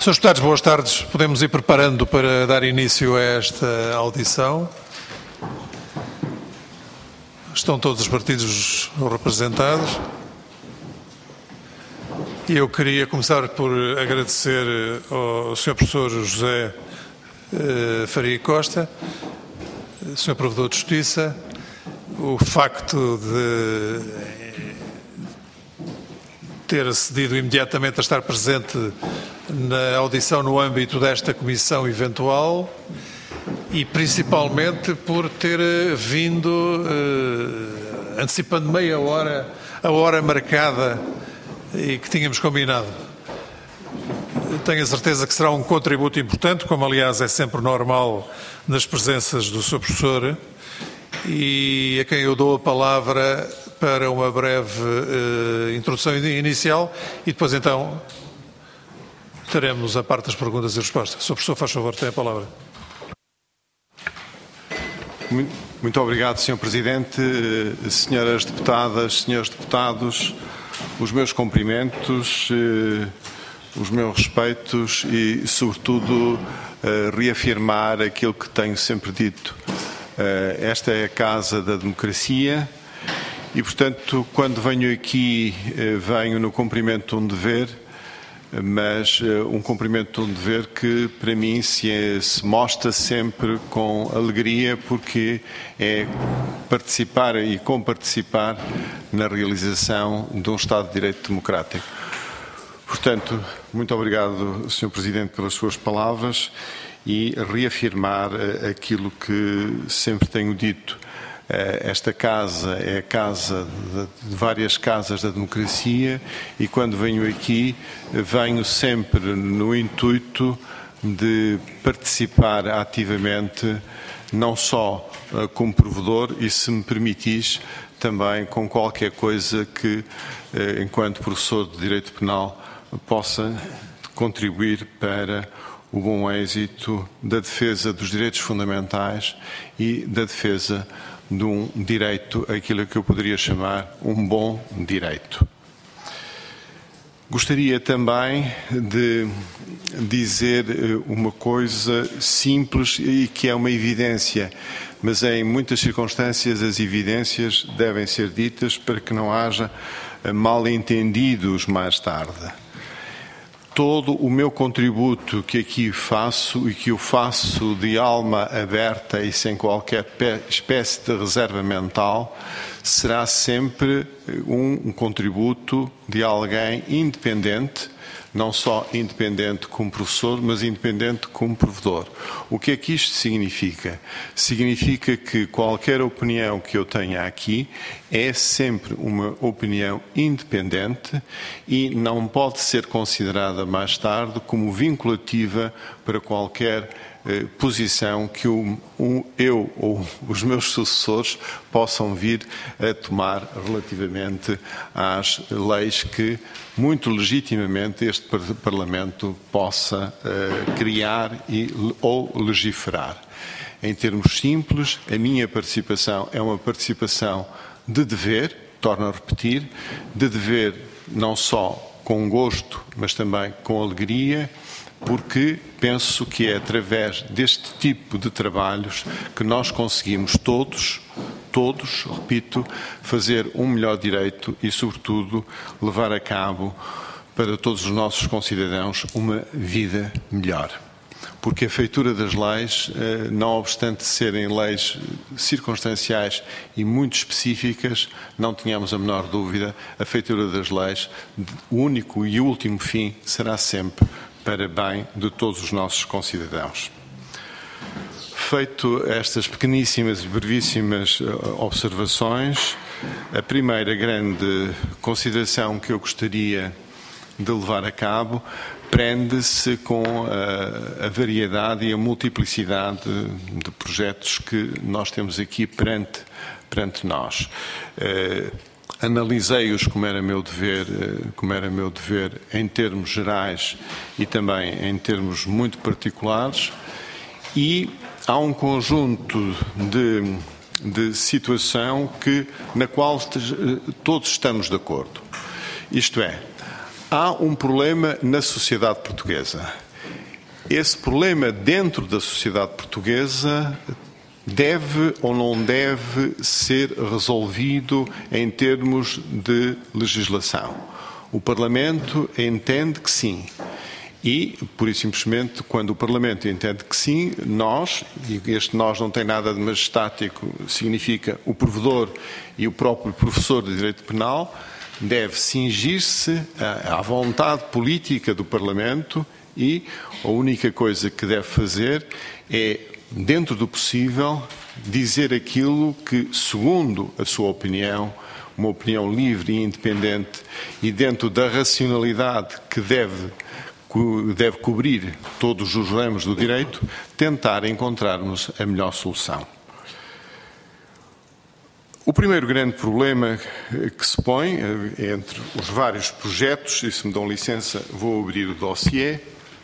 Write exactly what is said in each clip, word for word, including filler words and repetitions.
senhores Deputados, boas tardes. Podemos ir preparando para dar início a esta audição. Estão todos os partidos representados. E eu queria começar por agradecer ao senhor Professor José eh, Faria Costa, senhor Provedor de Justiça, o facto de ter acedido imediatamente a estar presente na audição no âmbito desta comissão eventual e principalmente por ter vindo eh, antecipando meia hora a hora marcada e que tínhamos combinado. Tenho a certeza que será um contributo importante, como aliás é sempre normal nas presenças do seu professor, e a quem eu dou a palavra para uma breve uh, introdução inicial e depois então teremos a parte das perguntas e respostas. senhor Professor, faz favor, tem a palavra. Muito obrigado, senhor Presidente, senhoras deputadas, senhores deputados, os meus cumprimentos, os meus respeitos e, sobretudo, reafirmar aquilo que tenho sempre dito. Esta é a Casa da Democracia e, portanto, quando venho aqui, venho no cumprimento de um dever, mas um cumprimento de um dever que, para mim, se, se mostra sempre com alegria, porque é participar e comparticipar na realização de um Estado de Direito democrático. Portanto, muito obrigado, senhor Presidente, pelas suas palavras e reafirmar aquilo que sempre tenho dito. Esta casa é a casa de várias casas da democracia e quando venho aqui, venho sempre no intuito de participar ativamente, não só como provedor e, se me permitis, também com qualquer coisa que, enquanto professor de Direito Penal, possa contribuir para o bom êxito da defesa dos direitos fundamentais e da defesa de um direito, aquilo que eu poderia chamar um bom direito. Gostaria também de dizer uma coisa simples e que é uma evidência, mas em muitas circunstâncias as evidências devem ser ditas para que não haja mal-entendidos mais tarde. Todo o meu contributo que aqui faço e que eu faço de alma aberta e sem qualquer espécie de reserva mental será sempre um, um contributo de alguém independente, não só independente como professor, mas independente como provedor. O que é que isto significa? Significa que qualquer opinião que eu tenha aqui é sempre uma opinião independente e não pode ser considerada mais tarde como vinculativa para qualquer eh, posição que o, um, eu ou os meus sucessores possam vir a tomar relativamente às leis que, muito legitimamente, este Parlamento possa uh, criar e, ou legislar. Em termos simples, a minha participação é uma participação de dever, torno a repetir, de dever não só com gosto, mas também com alegria, porque penso que é através deste tipo de trabalhos que nós conseguimos todos, todos, repito, fazer um melhor direito e, sobretudo, levar a cabo para todos os nossos concidadãos uma vida melhor. Porque a feitura das leis, não obstante serem leis circunstanciais e muito específicas, não tenhamos a menor dúvida, a feitura das leis, o único e último fim será sempre para bem de todos os nossos concidadãos. Feito estas pequeníssimas e brevíssimas observações, a primeira grande consideração que eu gostaria de levar a cabo prende-se com a, a variedade e a multiplicidade de projetos que nós temos aqui perante, perante nós. Uh, Analisei-os como era meu dever, como era meu dever em termos gerais e também em termos muito particulares, e há um conjunto de, de situação que, na qual todos estamos de acordo. Isto é, há um problema na sociedade portuguesa esse problema dentro da sociedade portuguesa deve ou não deve ser resolvido em termos de legislação. O Parlamento entende que sim. E, por isso simplesmente, quando o Parlamento entende que sim, nós, e este nós não tem nada de majestático, significa o provedor e o próprio professor de Direito Penal, deve cingir-se à vontade política do Parlamento e a única coisa que deve fazer é, dentro do possível, dizer aquilo que, segundo a sua opinião, uma opinião livre e independente e dentro da racionalidade que deve, deve cobrir todos os ramos do direito, tentar encontrarmos a melhor solução. O primeiro grande problema que se põe entre os vários projetos, e se me dão licença vou abrir o dossiê,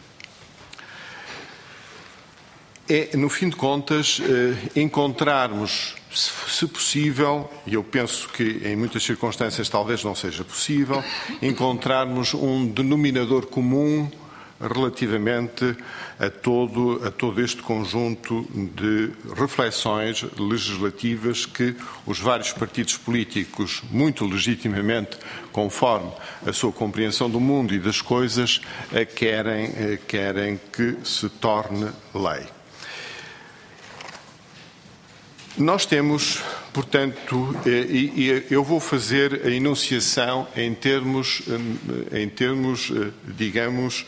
é, no fim de contas, encontrarmos, se possível, e eu penso que em muitas circunstâncias talvez não seja possível, encontrarmos um denominador comum relativamente a todo, a todo este conjunto de reflexões legislativas que os vários partidos políticos, muito legitimamente, conforme a sua compreensão do mundo e das coisas, querem, querem que se torne lei. Nós temos, portanto, e eu vou fazer a enunciação em termos, em termos, digamos,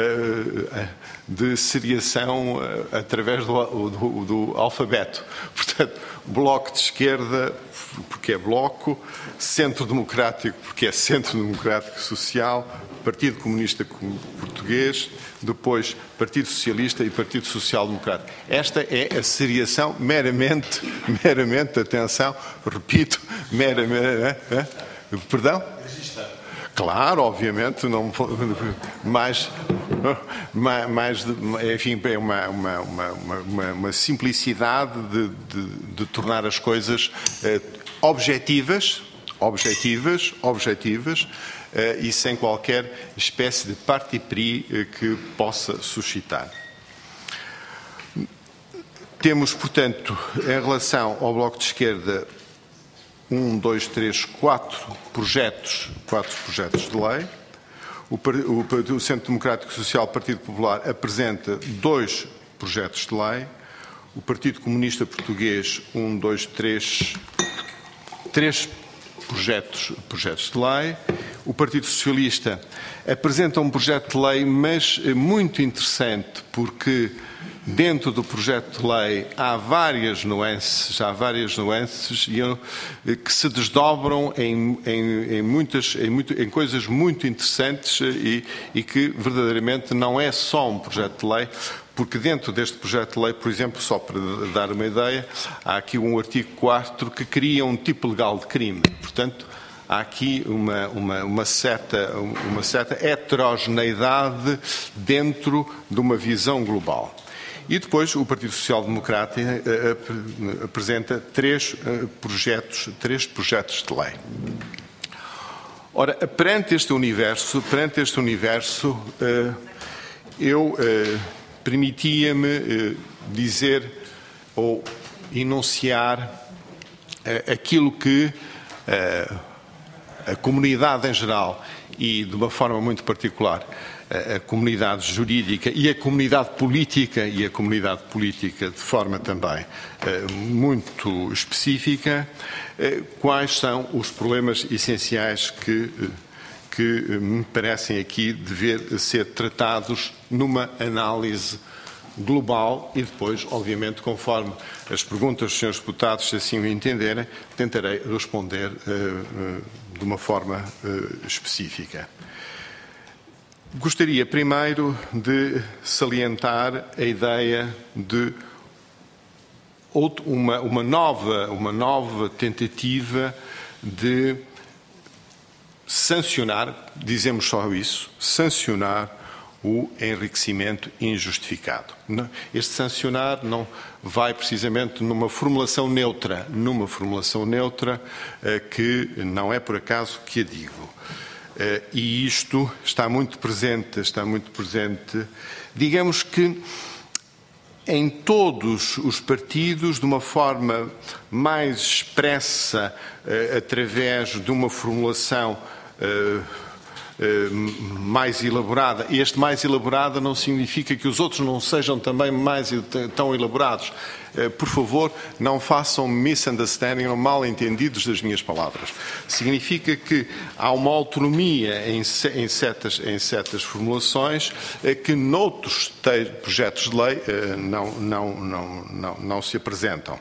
de seriação através do, do, do alfabeto. Portanto, Bloco de Esquerda, porque é Bloco, Centro Democrático, porque é Centro Democrático Social, Partido Comunista Português, depois Partido Socialista e Partido Social Democrático. Esta é a seriação meramente, meramente, atenção, repito, meramente, é? Perdão? Claro, obviamente, não, mais, mais, enfim, é uma, uma, uma, uma simplicidade de, de, de tornar as coisas eh, objetivas, objetivas, objetivas, Uh, e sem qualquer espécie de parti pris uh, que possa suscitar. Temos, portanto, em relação ao Bloco de Esquerda, um, dois, três, quatro projetos, quatro projetos de lei. O, o, o Centro Democrático Social Partido Popular apresenta dois projetos de lei. O Partido Comunista Português, um, dois, três, três projetos, projetos de lei. O Partido Socialista apresenta um projeto de lei, mas muito interessante, porque dentro do projeto de lei há várias nuances, há várias nuances que se desdobram em, em, em, muitas, em, muito, em coisas muito interessantes e, e que verdadeiramente não é só um projeto de lei, porque dentro deste projeto de lei, por exemplo, só para dar uma ideia, há aqui um artigo quatro que cria um tipo legal de crime. Portanto, há aqui uma, uma, uma, certa, uma certa heterogeneidade dentro de uma visão global. E depois o Partido Social Democrata apresenta três projetos, três projetos de lei. Ora, perante este universo, perante este universo, eu permitia-me dizer ou enunciar aquilo que a comunidade em geral e, de uma forma muito particular, a comunidade jurídica e a comunidade política, e a comunidade política de forma também muito específica, quais são os problemas essenciais que, que me parecem aqui dever ser tratados numa análise global e depois, obviamente, conforme as perguntas dos senhores deputados, se assim o entenderem, tentarei responder uh, uh, de uma forma uh, específica. Gostaria primeiro de salientar a ideia de outro, uma, uma, nova, uma nova tentativa de sancionar, dizemos só isso, sancionar o enriquecimento injustificado. Este sancionar não vai precisamente numa formulação neutra, numa formulação neutra que não é por acaso que a digo. E isto está muito presente, está muito presente, digamos que em todos os partidos, de uma forma mais expressa, através de uma formulação mais elaborada. Este mais elaborada não significa que os outros não sejam também mais tão elaborados. Por favor, não façam misunderstanding ou mal-entendidos das minhas palavras. Significa que há uma autonomia em certas, em certas formulações que noutros projetos de lei não, não, não, não, não se apresentam.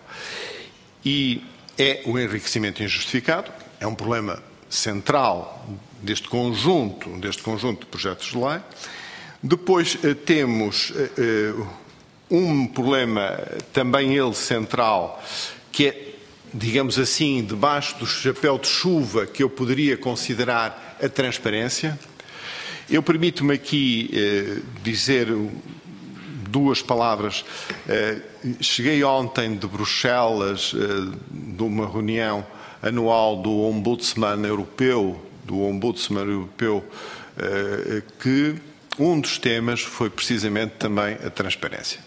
E é o enriquecimento injustificado, é um problema central deste conjunto, deste conjunto de projetos de lei. Depois temos um problema, também ele central, que é, digamos assim, debaixo do chapéu de chuva que eu poderia considerar a transparência. Eu permito-me aqui eh, dizer duas palavras. Eh, cheguei ontem de Bruxelas, eh, de uma reunião anual do Ombudsman Europeu, do Ombudsman Europeu, eh, que um dos temas foi precisamente também a transparência.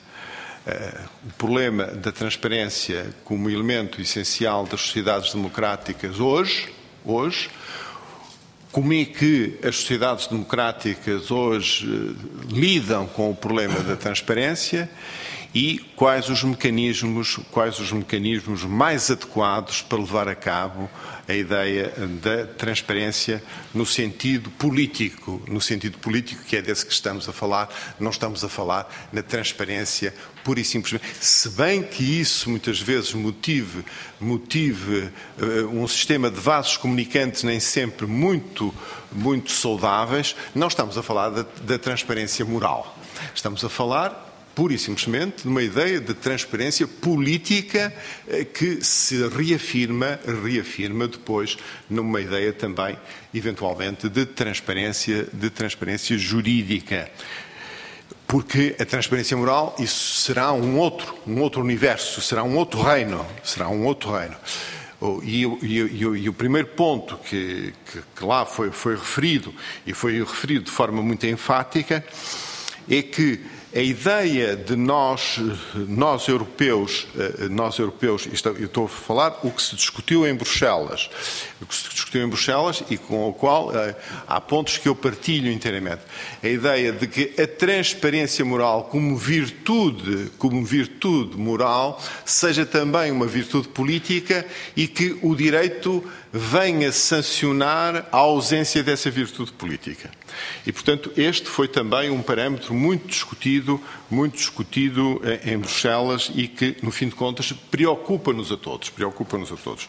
O problema da transparência como elemento essencial das sociedades democráticas hoje, hoje, como é que as sociedades democráticas hoje lidam com o problema da transparência e quais os mecanismos, quais os mecanismos mais adequados para levar a cabo a ideia da transparência no sentido político, no sentido político que é desse que estamos a falar, não estamos a falar na transparência pura e simplesmente, se bem que isso muitas vezes motive, motive uh, um sistema de vasos comunicantes nem sempre muito, muito saudáveis, não estamos a falar da, da transparência moral, estamos a falar pura e simplesmente de uma ideia de transparência política que se reafirma, reafirma depois numa ideia também, eventualmente, de transparência, de transparência jurídica. Porque a transparência moral, isso será um outro, um outro universo, será um outro reino, será um outro reino. E, e, e, e o primeiro ponto que, que, que lá foi, foi referido, e foi referido de forma muito enfática, é que a ideia de nós, nós europeus, nós europeus, isto, eu estou a falar o que se discutiu em Bruxelas, o que se discutiu em Bruxelas e com o qual há pontos que eu partilho inteiramente. A ideia de que a transparência moral como virtude, como virtude moral, seja também uma virtude política e que o direito venha sancionar a ausência dessa virtude política. E, portanto, este foi também um parâmetro muito discutido, muito discutido em Bruxelas e que, no fim de contas, preocupa-nos a todos, preocupa-nos a todos.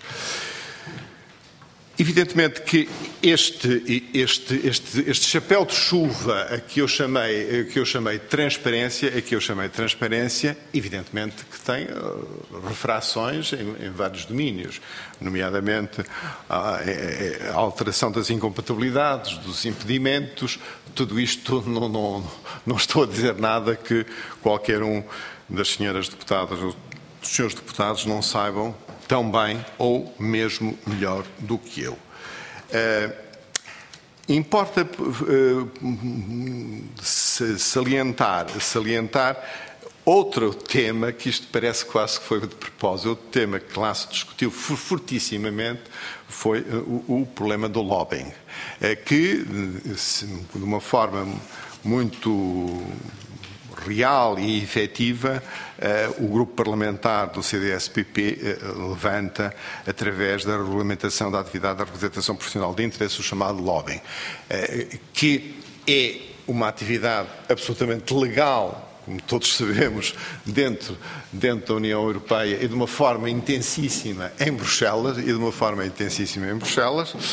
Evidentemente que este, este, este, este chapéu de chuva a que eu chamei, a que eu chamei transparência, a que eu chamei transparência, evidentemente que tem uh, refrações em, em vários domínios, nomeadamente a, a alteração das incompatibilidades, dos impedimentos, tudo isto não, não, não estou a dizer nada que qualquer um das senhoras deputadas ou dos senhores deputados não saibam tão bem ou mesmo melhor do que eu. Uh, importa uh, salientar, salientar outro tema, que isto parece quase que foi de propósito, outro tema que lá se discutiu fortissimamente foi uh, o, o problema do lobbying, uh, que de uma forma muito real e efetiva, uh, o grupo parlamentar do C D S P P uh, levanta através da regulamentação da atividade da representação profissional de interesse, o chamado lobbying, uh, que é uma atividade absolutamente legal, como todos sabemos, dentro, dentro da União Europeia e de uma forma intensíssima em Bruxelas, e de uma forma intensíssima em Bruxelas,